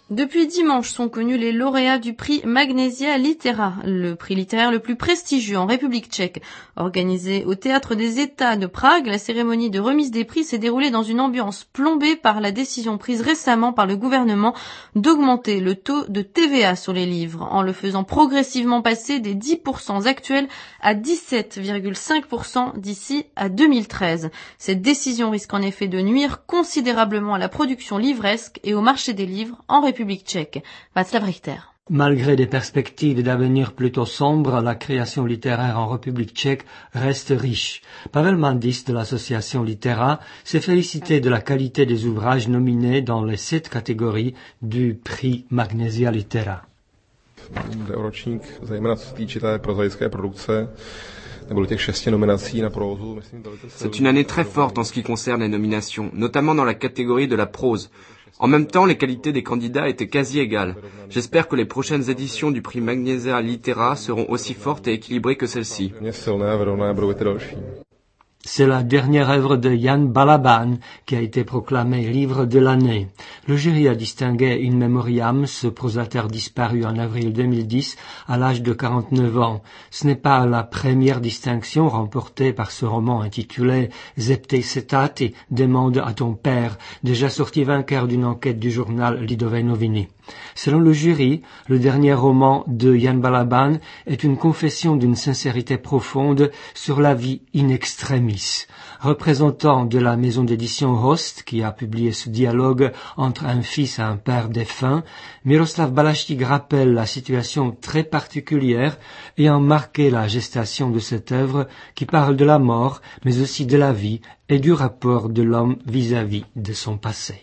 Depuis dimanche sont connus les lauréats du prix Magnesia Litera, le prix littéraire le plus prestigieux en République tchèque. Organisé au Théâtre des États de Prague, la cérémonie de remise des prix s'est déroulée dans une ambiance plombée par la décision prise récemment par le gouvernement d'augmenter le taux de TVA sur les livres, en le faisant progressivement passer des 10% actuels à 17,5% d'ici à 2013. Cette décision risque en effet de nuire considérablement à la production livresque et au marché des livres en République tchèque. Václav Richter. Malgré des perspectives d'avenir plutôt sombres, la création littéraire en République tchèque reste riche. Pavel Mandis de l'association Litera s'est félicité de la qualité des ouvrages nominés dans les 7 catégories du prix Magnesia Litera. Ročník, zejména co se týče té prozaické produkce, nebo těch 6 nominací na prózu. C'est une année très forte en ce qui concerne les nominations, notamment dans la catégorie de la prose. En même temps, les qualités des candidats étaient quasi égales. J'espère que les prochaines éditions du prix Magnesia Litera seront aussi fortes et équilibrées que celle-ci. C'est la dernière œuvre de Jan Balaban qui a été proclamé livre de l'année. Le jury a distingué In Memoriam, ce prosateur disparu en avril 2010 à l'âge de 49 ans. Ce n'est pas la première distinction remportée par ce roman intitulé Zeptej se táty, demande à ton père, déjà sorti vainqueur d'une enquête du journal Lidové noviny. Selon le jury, le dernier roman de Jan Balaban est une confession d'une sincérité profonde sur la vie in extremis. Représentant de la maison d'édition Host, qui a publié ce dialogue entre un fils et un père défunt, Miroslav Balaštík rappelle la situation très particulière ayant marqué la gestation de cette œuvre qui parle de la mort, mais aussi de la vie et du rapport de l'homme vis-à-vis de son passé.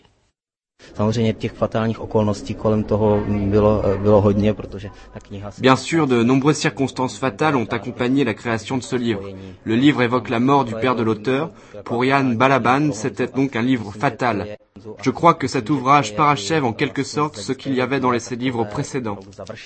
Bien sûr, de nombreuses circonstances fatales ont accompagné la création de ce livre. Le livre évoque la mort du père de l'auteur. Pour Jan Balaban, c'était donc un livre fatal. Je crois que cet ouvrage parachève en quelque sorte ce qu'il y avait dans ses livres précédents.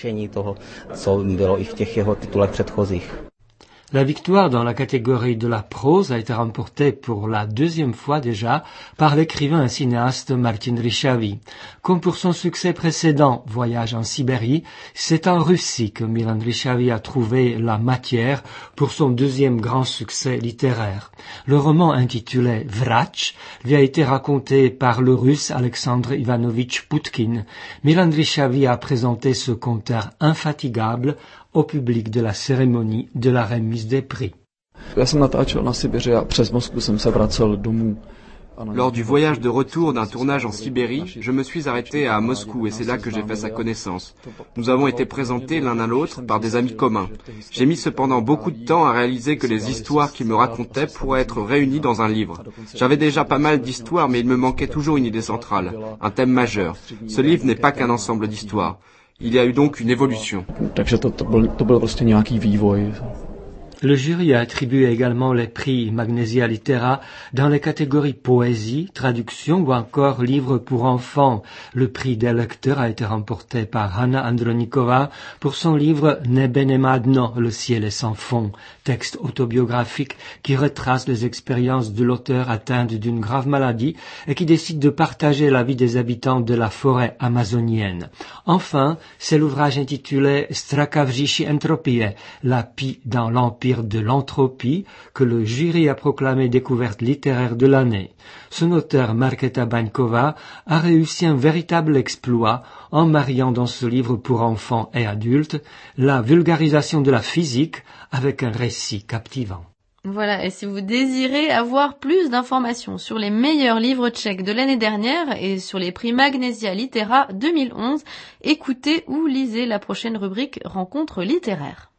La victoire dans la catégorie de la prose a été remportée pour la 2e fois déjà par l'écrivain et cinéaste Martin Rysavy. Comme pour son succès précédent, Voyage en Sibérie, c'est en Russie que Milan Rysavy a trouvé la matière pour son 2e grand succès littéraire. Le roman intitulé Vrach lui a été raconté par le russe Alexandre Ivanovitch Poutkin. Milan Rysavy a présenté ce conteur infatigable au public de la cérémonie de la remise des prix. Lors du voyage de retour d'un tournage en Sibérie, je me suis arrêté à Moscou et c'est là que j'ai fait sa connaissance. Nous avons été présentés l'un à l'autre par des amis communs. J'ai mis cependant beaucoup de temps à réaliser que les histoires qu'il me racontait pourraient être réunies dans un livre. J'avais déjà pas mal d'histoires, mais il me manquait toujours une idée centrale, un thème majeur. Ce livre n'est pas qu'un ensemble d'histoires. Il y a eu donc une évolution. Le jury a attribué également les prix Magnesia Litera dans les catégories poésie, traduction ou encore livre pour enfants. Le prix des lecteurs a été remporté par Hanna Andronikova pour son livre Nebenemadno, le ciel est sans fond, texte autobiographique qui retrace les expériences de l'auteur atteinte d'une grave maladie et qui décide de partager la vie des habitants de la forêt amazonienne. Enfin, c'est l'ouvrage intitulé Straka v říši entropie, la pie dans l'empire de l'entropie, que le jury a proclamé découverte littéraire de l'année. Son auteur, Markéta Baňková, a réussi un véritable exploit en mariant dans ce livre pour enfants et adultes la vulgarisation de la physique avec un récit captivant. Voilà, et si vous désirez avoir plus d'informations sur les meilleurs livres tchèques de l'année dernière et sur les prix Magnesia Litera 2011, écoutez ou lisez la prochaine rubrique Rencontres littéraires.